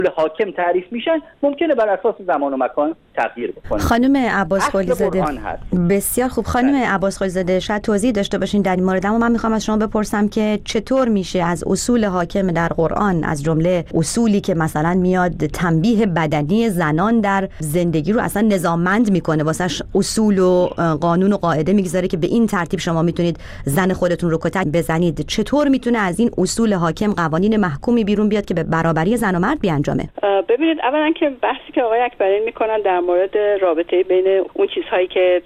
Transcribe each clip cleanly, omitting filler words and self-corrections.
حاکم تعریف میشن ممکنه بر اساس زمان و مکان تغییر بکنه. خانم عباس خلیلی زاده، بسیار خوب. خانم عباس خلیلی زاده، شاید توضیح داشته باشین در این مورد، اما من میخوام از شما بپرسم که چطور میشه از اصول حاکم در قرآن، از جمله اصولی که مثلا میاد تنبیه بدنی زنان در زندگی رو اصلا نظاممند میکنه، واسش اصول و قانون و قاعده میگذاره که به این ترتیب شما میتونید زن خودتون رو کتک بزنید، چطور میتونه از این اصول حاکم قوانین محکومی بیرون بیاد که به برابری زن و مرد بیانجامه؟ ببینید، اولا که بحثی که آقای اکبرین میکنن در مورد رابطه بین اون چیزهایی که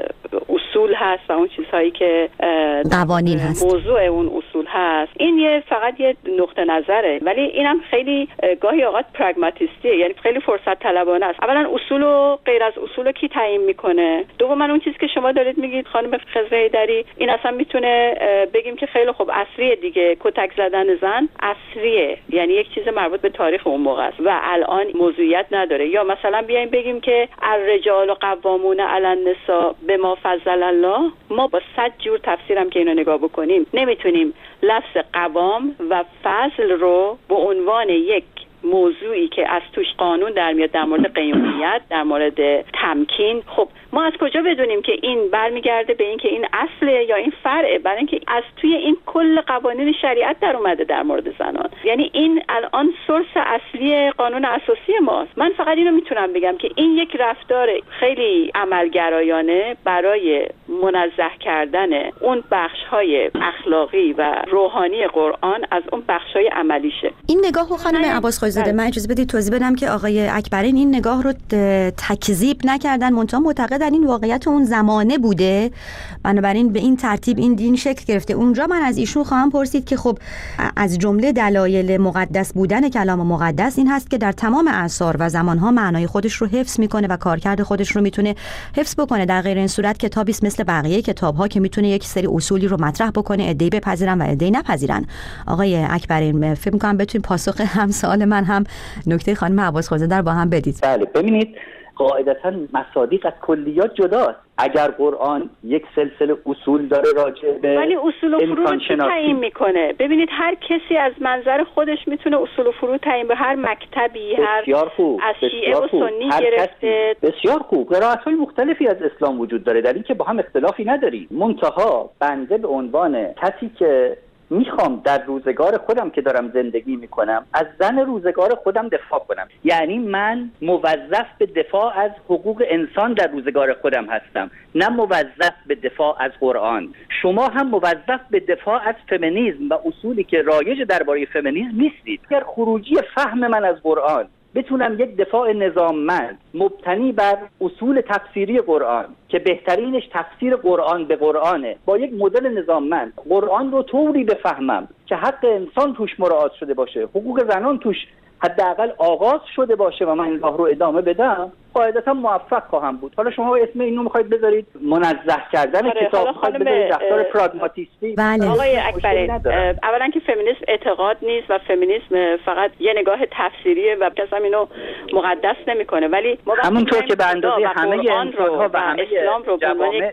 اصول هست و اون چیزهایی که قوانین هست، موضوع اون اصول هست، این فقط یه نقطه نظره، ولی اینم خیلی گاهی اوقات پراگماتیستیه، یعنی خیلی فرصت طلبانه است. اولا اصول و غیر از اصول کی تعیین میکنه؟ دوما اون چیزی که شما دارید میگید خانم خضر حیدری، این اصلا میتونه بگیم که خیلی خوب اصریه دیگه، کتک زدن زن اصریه، یعنی یک چیز مربوط به تاریخ اون موقع است و الان موضوعیت نداره. یا مثلا بیایم بگیم که الرجال قوامون علی النساء بما فضل الله، ما با 100 جور تفسیرم که اینو نگاه بکنیم نمیتونیم لفظ قوام و فضل رو به عنوان یک موضوعی که از توش قانون در میاد در مورد قیمومیت، در مورد تمکین، خب ما از کجا بدونیم که این برمیگرده به این که این اصله یا این فرعه؟ برای اینکه از توی این کل قوانین شریعت در اومده در مورد زنان، یعنی این الان سورس اصلی قانون اساسی ماست. من فقط اینو میتونم بگم که این یک رفتار خیلی عملگرایانه برای منزه کردن اون بخش‌های اخلاقی و روحانی قرآن از اون بخش‌های عملیشه. این نگاهو خانم عباس خلیلی زاده، من اجازه بدید توضیح بدم که آقای اکبرین این نگاه رو تکذیب نکردن، منتها معتقدن این واقعیت اون زمانه بوده، بنابراین به این ترتیب این دین شکل گرفته. اونجا من از ایشون خواهم پرسید که خب از جمله دلایل مقدس بودن کلام مقدس این هست که در تمام اعصار و زمانها معنای خودش رو حفظ میکنه و کارکرد خودش رو میتونه حفظ بکنه. در غیر این صورت کتابی مثل بقیه کتاب‌ها که میتونه یک سری اصولی رو مطرح بکنه، عده‌ای بپذیرن و عده‌ای نپذیرن. آقای اکبرین، فکر می‌کنم بتونید پاسخ هم سوال من هم نکته خانم عباس خلیلی زاده با هم بدید. بله، ببینید قاعدتاً مصادیق از کلیات جداست. اگر قرآن یک سلسله اصول داره راجع به ولی اصول و فروع رو چی تعیین میکنه؟ ببینید هر کسی از منظر خودش میتونه اصول و فروع تعیین به هر مکتبی، هر از شیعه و سنی گرفته. بسیار خوب. قرائت‌های مختلفی از اسلام وجود داره در این که با هم اختلافی نداری. منتها بنده به عنوان کسی که میخوام در روزگار خودم که دارم زندگی میکنم از زن روزگار خودم دفاع کنم، یعنی من موظف به دفاع از حقوق انسان در روزگار خودم هستم، نه موظف به دفاع از قرآن. شما هم موظف به دفاع از فمینیسم و اصولی که رایج درباره فمینیسم نیستید. اگر خروجی فهم من از قرآن بتونم یک دفاع نظاممند مبتنی بر اصول تفسیری قرآن که بهترینش تفسیر قرآن به قرآنه، با یک مدل نظاممند قرآن رو طوری بفهمم که حق انسان توش مراعات شده باشه، حقوق زنان توش حداقل آغاز شده باشه و من این راه رو ادامه بدم، قاعدتا موفق خواهم بود. حالا شما اسم اینو میخواید بذارید منزه کردن کتاب، میخواید بذارید رفتار پراگماتیستی. بله. آقای اکبرین، اولا که فمینیسم اعتقاد نیست و فمینیسم فقط یه نگاه تفسیریه و کسی هم اینو مقدس نمیکنه، ولی ما همونطور که به اندازه همه انسان‌ها و همه اسلام رو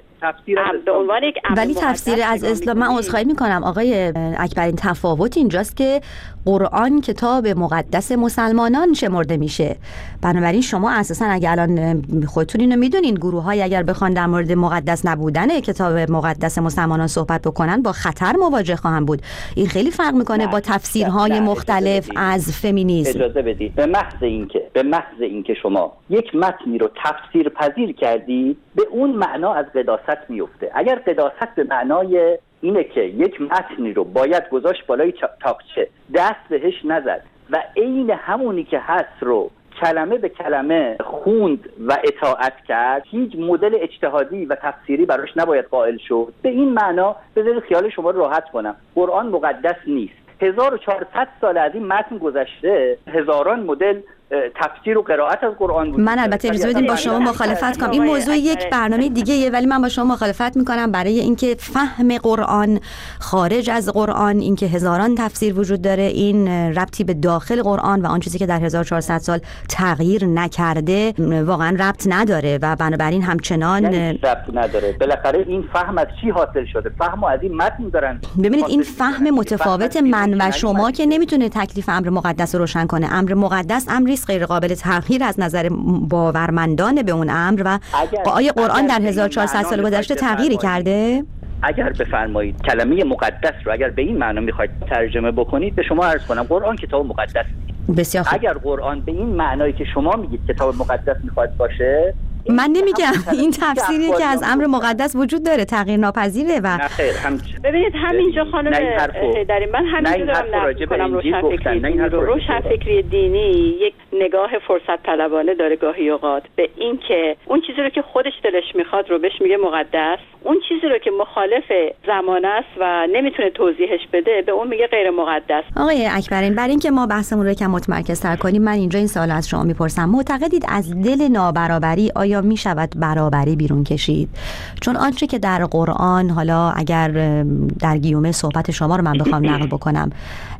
به عنوان یک ولی تفسیر از اسلام، من عذرخواهی میکنم آقای اکبرین، تفاوت اینجاست که قرآن کتاب مقدس مسلمانان شمرده میشه، بنابراین شما اساسا اگه الان خودتون اینو میدونین گروه‌های اگر بخوان در مورد مقدس نبودن کتاب مقدس مسلمانان صحبت بکنن با خطر مواجه خواهند بود. این خیلی فرق میکنه با تفسیرهای مختلف از فمینیسم. اجازه بدید، به محض اینکه شما یک متنی رو تفسیر پذیر کردی به اون معنا از قداست میفته. اگر قداست به معنای اینه که یک متنی رو باید گذاشت بالای تاقچه، دست بهش نزد و عین همونی که هست رو کلمه به کلمه خوند و اطاعت کرد، هیچ مدل اجتهادی و تفسیری براش نباید قائل شد. به این معنا بذارید خیال شما رو راحت کنم، قرآن مقدس نیست. 1400 سال از این متن گذشته، هزاران مدل تفسیر و قرائت از قرآن بود. من البته اجازه بدین با شما مخالفت کنم. این موضوع یک برنامه دیگه، ولی من با شما مخالفت میکنم برای اینکه فهم قرآن خارج از قرآن، اینکه هزاران تفسیر وجود داره، این ربطی به داخل قرآن و آن چیزی که در 1400 سال تغییر نکرده واقعا ربط نداره و بنابراین همچنان ربط نداره. بالاخره این فهم از چی حاصل شده؟ فهمو از این متن دارن. ببینید این فهم متفاوت من و شما که نمیتونه تکلیف امر مقدس رو روشن کنه. امر مقدس امری است غیر قابل تغییر از نظر باورمندان به اون امر و آیا قرآن در 1400 سال گذشته تغییری کرده؟ اگر بفرمایید کلمه مقدس رو اگر به این معنا میخواید ترجمه بکنید، به شما عرض کنم قرآن کتاب مقدس نیست. بسیار خوب. اگر قرآن به این معنایی که شما میگید کتاب مقدس میخواد باشه، من نمیگم این تفسیری که از امر مقدس وجود داره تغییر ناپذیره و ببینید همینجا خانم حیدری من همینجا دارم نقد کنم روشنفکری دینی یک نگاه فرصت طلبانه داره گاهی اوقات به این که اون چیزی رو که خودش دلش میخواد رو بهش میگه مقدس، اون چیزی رو که مخالف زمان است و نمیتونه توضیحش بده به اون میگه غیر مقدس. آقای اکبرین، برای اینکه ما بحثمون رو یکم متمرکزتر کنیم، من اینجا این سوال از شما میپرسم: معتقدید از دل نابرابری آیا میشود برابری بیرون کشید؟ چون آنچه که در قرآن، حالا اگر در گیومه صحبت شما رو من بخوام نقل بکنم،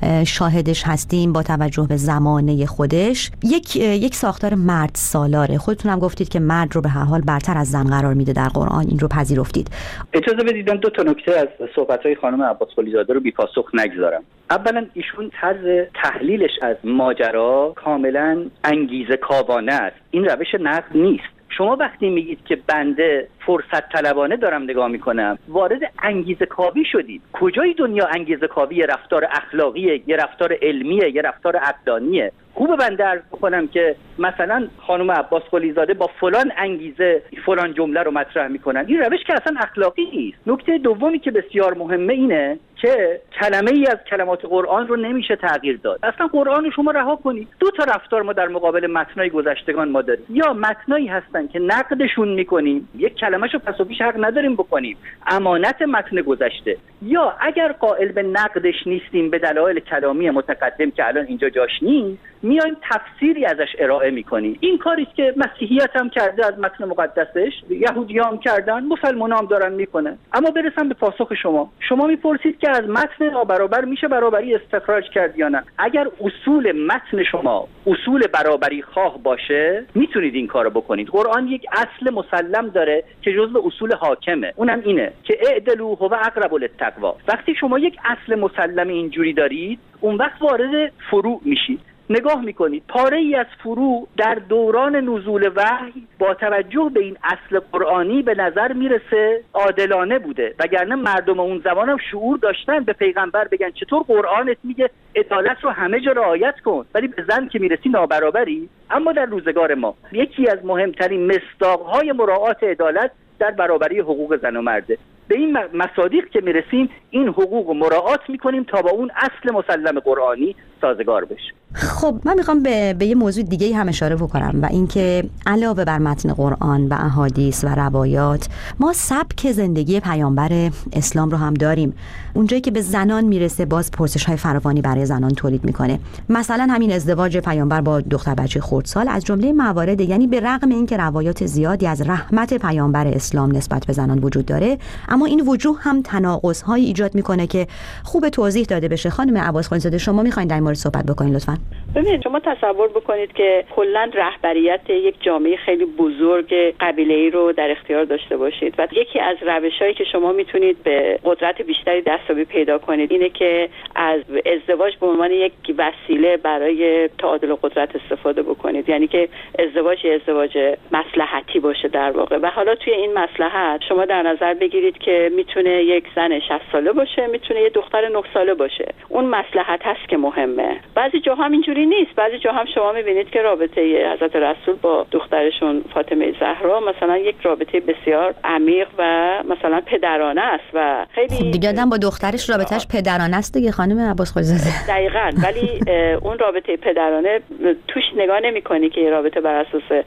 شاهدش هستیم با توجه به زمانه خودش، یک ساختار مرد سالاره. خودتون هم گفتید که مرد رو به هر حال برتر از زن قرار میده در قرآن، این رو پذیرفتید. اجازه بدید دو تا نکته از صحبت‌های خانم عباس قلی‌زاده رو بی پاسخ نگذارم. اولا ایشون طرز تحلیلش از ماجرا کاملا انگیزه کاوانه است. این روش نقد نیست. شما وقتی میگید که بنده فرصت طلبانه دارم نگاه میکنم، وارد انگیزه کاوی شدید. کجای دنیا انگیزه کاوی یه رفتار اخلاقیه، یه رفتار علمیه، یه رفتار عقلانیه؟ خوب بنده عرض بکنم که مثلا خانم عباس قلی‌زاده با فلان انگیزه فلان جمله رو مطرح میکنن. این روش که اصلا اخلاقی نیست. نکته دومی که بسیار مهمه اینه که کلمه ای از کلمات قرآن رو نمیشه تغییر داد. اصلا قرآن رو شما رها کنید. دو تا رفتار ما در مقابل متنای گذشتگان ما داریم. یا متنایی هستن که نقدشون میکنیم، یک کلمه‌شو پس و پیش حق نداریم بکنیم، امانت متن گذشته، یا اگر قائل به نقدش نیستیم به دلایل کلامی متقدم که الان اینجا جاش نیست، میایم تفسیری ازش ارائه میکنیم. این کاری است که مسیحیت هم کرده از متن مقدسش، یهودی‌ها هم کردن، مسلمان‌ها هم دارن میکنن. اما برسم به پاسخ شما میپرسید که از متن نابرابر میشه برابری استخراج کرد یا نه. اگر اصول متن شما اصول برابری خواه باشه، میتونید این کارو بکنید. قرآن یک اصل مسلم داره که جزء اصول حاکمه، اونم اینه که اعدلوا هو اقرب للتقوا. وقتی شما یک اصل مسلم اینجوری دارید، اون وقت وارد فروع میشید. نگاه میکنید پاره ای از فروع در دوران نزول وحی با توجه به این اصل قرآنی به نظر میرسه عادلانه بوده، وگرنه مردم اون زمان هم شعور داشتن به پیغمبر بگن چطور قرآنت میگه عدالت رو همه جا رعایت کن، ولی به زن که میرسی نابرابری. اما در روزگار ما یکی از مهمترین مصداقهای مراعات عدالت در برابری حقوق زن و مرده. به این مصادیق که میرسیم این حقوق مراعات میکنیم تا با اون اصل مسلم قرآنی سازگار بشه. خب من میخوام به یه موضوع دیگه هم اشاره بکنم و اینکه علاوه بر متن قرآن و احادیث و روایات، ما سبک زندگی پیامبر اسلام رو هم داریم. اونجایی که به زنان میرسه باز پرسش‌های فراوانی برای زنان تولید میکنه. مثلا همین ازدواج پیامبر با دختر بچه خردسال از جمله موارد، یعنی به رغم اینکه روایات زیادی از رحمت پیامبر اسلام نسبت به زنان وجود داره، اما این وجوه هم تناقض‌های ایجاد میکنه که خوب توضیح داده بشه. خانم عباس قلی‌زاده، شما میخواین در مورد صحبت بکنین لطفاً؟ ببینید شما تصور بکنید که کلاً رهبریت یک جامعه خیلی بزرگ قبیله‌ای رو در اختیار داشته باشید و یکی از روش‌هایی که شما میتونید به قدرت بیشتری دستیابی پیدا کنید اینه که از ازدواج به عنوان یک وسیله برای تعادل قدرت استفاده بکنید. یعنی که ازدواج مصلحتی باشه در واقع. و حالا توی این مصلحت شما در نظر بگیرید که میتونه یک زن 60 ساله باشه، میتونه یک دختر 9 ساله باشه. اون مصلحت هست که مهمه. بعضی جاها هم اینجوری نیست. بعضی جاها هم شما میبینید که رابطه حضرت رسول با دخترشون فاطمه زهرا مثلا یک رابطه بسیار عمیق و مثلا پدرانه است و خیلی خب دیگه آدم با دخترش رابطهش پدرانه است دیگه خانم عباس قلی‌زاده. دقیقاً. ولی اون رابطه پدرانه توش نگاه نمی‌کنی که یه رابطه بر اساس مثلا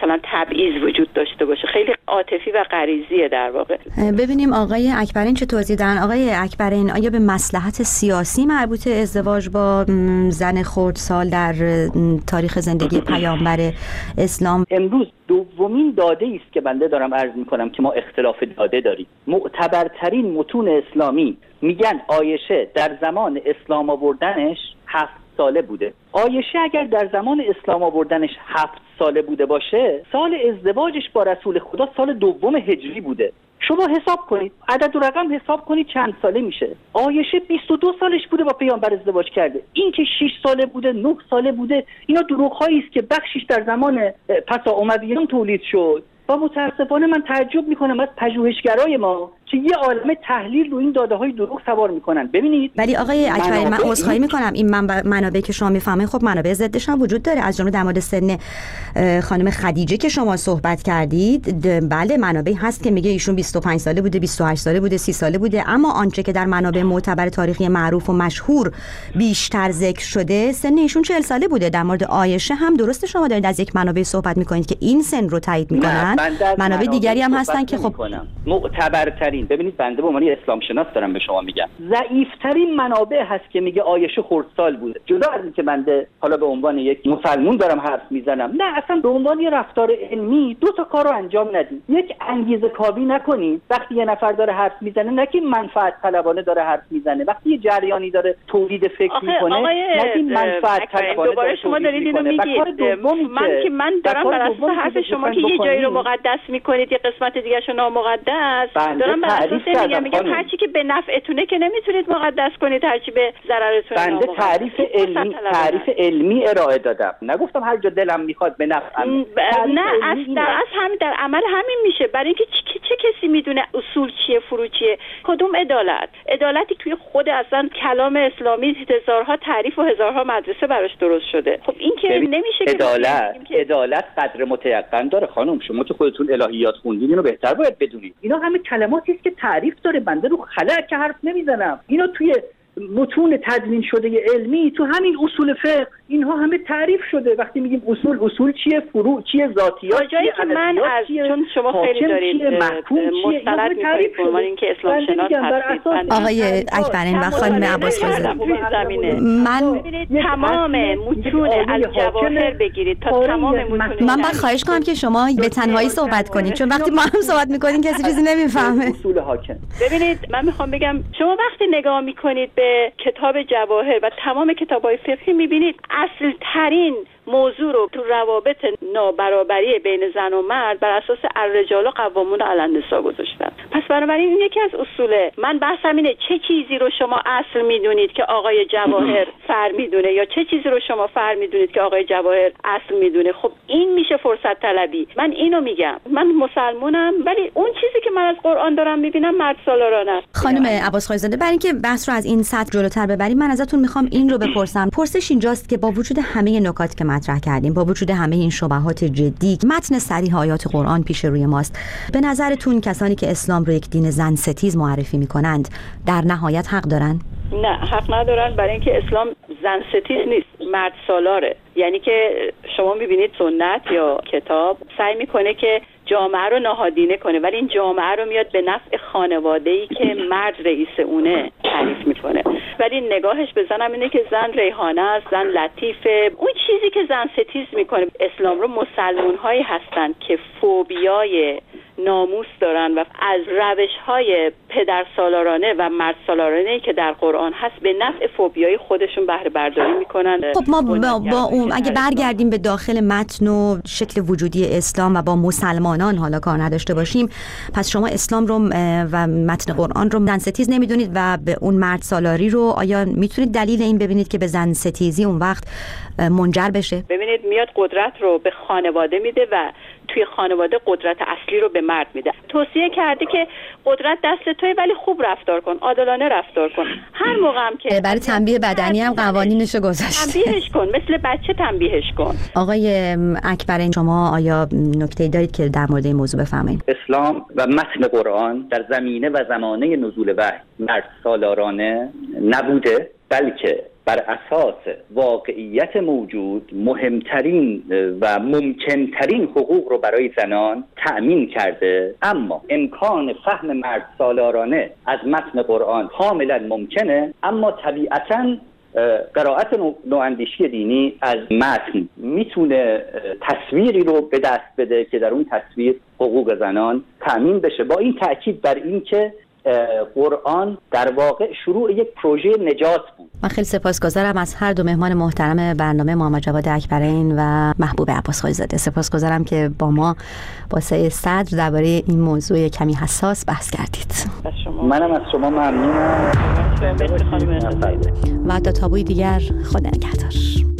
مثلا تبعیض وجود داشته باشه. خیلی عاطفی و غریزیه در واقع. ببینیم آقای اکبرین چه توضیح دادن. آقای اکبرین، آیا به مصلحت سیاسی مربوط ازدواج با زن خردسال در تاریخ زندگی پیامبر اسلام؟ امروز دومین داده است که بنده دارم عرض میکنم که ما اختلاف داده داریم. معتبرترین متون اسلامی میگن عایشه در زمان اسلام آوردنش 7 ساله بوده. عایشه اگر در زمان اسلام آوردنش 7 ساله بوده باشه، سال ازدواجش با رسول خدا سال 2 هجری بوده. شما حساب کنید، عدد و رقم حساب کنید چند ساله میشه. عایشه 22 سالش بوده با پیامبر ازدواج کرده. این که 6 ساله بوده، 9 ساله بوده، اینا دروغ‌هایی است که بخشش در زمان پس امویان تولید شد. و متاسفانه من تعجب میکنم از پژوهشگرای ما که یه عالمه تحلیل رو این داده‌های دروغ سوار میکنن. ببینید، ولی آقای اکبری، من عذرخواهی میکنم، این منابعی که شما میفهمید خب منابع ضدش هم وجود داره. از جمله در مورد سن خانم خدیجه که شما صحبت کردید، بله منابعی هست که میگه ایشون 25 ساله بوده، 28 ساله بوده، 30 ساله بوده، اما آنچه که در منابع معتبر تاریخی معروف و مشهور بیشتر ذکر شده سن ایشون 40 ساله بوده. در مورد عایشه هم درسته شما دارید از یک منابع صحبت میکنید که این سن رو تایید میکنن. منابع دیگری هم هستن که خب معتبرترین، ببینید بنده به عنوان اسلام شناس دارم به شما میگم، ضعیف‌ترین منابع هست که میگه عایشه خردسال بوده. جدا از اینکه بنده حالا به عنوان یک مسلمان دارم حرف میزنم، نه اصلا به عنوان یه رفتار علمی 2 تا کارو انجام ندید. یک، انگیزه کاوی نکنید. وقتی یه نفر داره حرف میزنه نگید منفعت طلبانه داره حرف میزنه. وقتی یه جریانی داره تولید فکر میکنه نگید منفعت طلبانه. دوباره شما دارید اینو میگید. من دارم بر اساس حرف شما که یه جایی رو مقدس میکنید یه قسمت دیگه شو نامقدس، دارم بر اساس میگم هرچی که به نفعتونه که نمیتونید مقدس کنید، هرچی به ضررتون بنده تعریف علمی ارائه دادم، نگفتم هر جا دلم میخواد به نفعم. نه همین در عمل همین میشه. برای اینکه چه کسی میدونه اصول چیه، فروع چیه؟ کدوم عدالتی توی خود اصلا کلام اسلامی هزارها تعریف و هزارها مدرسه براش درست شده. خب این که نمیشه که عدالت قدر متیقن داره. خانم شما که خودتون الهیات خوندین اینو بهتر باید بدونید. اینا همه کلماتی است که تعریف داره. بنده رو خلأ که حرف نمیزنم. اینا توی متون تدوین شده علمی، تو همین اصول فقه اینها همه تعریف شده. وقتی میگیم اصول چیه، فروع چیه، ذاتیات چیه، که من از چون شما خیلی دارید مستند می‌کنید به عنوان اینکه اسلام شناس هستید. آقای اکبرین و خانم عباس‌خویزاده، من تمام متون از جواهر بگیرید تا تمام متون. من باید خواهش کنم که شما به تنهایی صحبت کنید، چون وقتی ما هم صحبت می‌کنیم کسی چیزی نمی‌فهمه. اصول حاکم. ببینید من می‌خوام بگم شما وقتی نگاه می‌کنید به کتاب جواهر و تمام کتاب‌های فقهی می‌بینید اصل ترین موضوع رو تو روابط نابرابری بین زن و مرد بر اساس الرجال قوامون علی النساء گذاشتن. پس بنابراین این یکی از اصوله. من بحثم اینه چه چیزی رو شما اصل میدونید که آقای جواهر فر میدونه یا چه چیزی رو شما فر میدونید که آقای جواهر اصل میدونه. خب این میشه فرصت طلبی. من اینو میگم، من مسلمانم ولی اون چیزی که من از قرآن دارم میبینم مرد سالارانه است. خانم عباس‌خویزاده، برای اینکه بحث رو از این سطح جلوتر ببریم من ازتون میخوام این رو بپرسم. پرسش اینجاست که با وجود همه نکات که مطرح کردیم، با وجود همه این شبهات جدی، متن صریح آیات قرآن پیش روی ماست، به نظرتون کسانی که اسلام رو یک دین زن ستیز معرفی میکنند در نهایت حق دارن؟ نه، حق ندارن، برای اینکه اسلام زن ستیز نیست، مرد سالاره. یعنی که شما میبینید سنت یا کتاب سعی میکنه که جامعه رو نهادینه کنه، ولی این جامعه رو میاد به نفع خانواده‌ای که مرد رئیس اونه تعریف میکنه. ولی نگاهش به زنم اینه که زن ریحانه است، زن لطیفه. اون چیزی که زن ستیز میکنه اسلام رو مسلمان‌هایی هستن که فوبیای ناموس دارن و از روش‌های پدر سالارانه و مرد سالارانه‌ای که در قرآن هست به نفع فوبیای خودشون بهره برداری میکنن. خب ما با اون اگه برگردیم به داخل متن و شکل وجودی اسلام و با مسلمانان حالا کار نداشته باشیم، پس شما اسلام رو و متن قرآن رو زن ستیز نمیدونید و به اون مرد سالاری رو آیا میتونید دلیل این ببینید که به زن ستیزی اون وقت منجر بشه؟ ببینید میاد قدرت رو به خانواده میده و توی خانواده قدرت اصلی رو به مرد میده. توصیه کرده که قدرت دست توئه ولی خوب رفتار کن، عادلانه رفتار کن. هر موقع هم که برای تنبیه بدنی هم قوانینش گذاشته. تنبیهش کن، مثل بچه تنبیهش کن. آقای اکبرین، شما آیا نکته‌ای دارید که در مورد این موضوع بفرمایید؟ اسلام و متن قرآن در زمینه و زمانه نزول وحی مرد سالارانه نبوده، بلکه بر اساس واقعیت موجود مهمترین و ممکنترین حقوق رو برای زنان تأمین کرده، اما امکان فهم مرد سالارانه از متن قرآن کاملا ممکنه، اما طبیعتاً قرائت نواندیشی دینی از متن میتونه تصویری رو به دست بده که در اون تصویر حقوق زنان تأمین بشه، با این تأکید بر این که قرآن در واقع شروع یک پروژه نجات بود. من خیلی سپاسگزارم از هر دو مهمان محترم برنامه، محمد جواد اکبرین و محبوب عباسخویی زاده. سپاسگزارم که با ما با سعی صدر درباره این موضوع کمی حساس بحث کردید. منم از شما ممنونم. و تا تابوی دیگر، خدا نگهدار.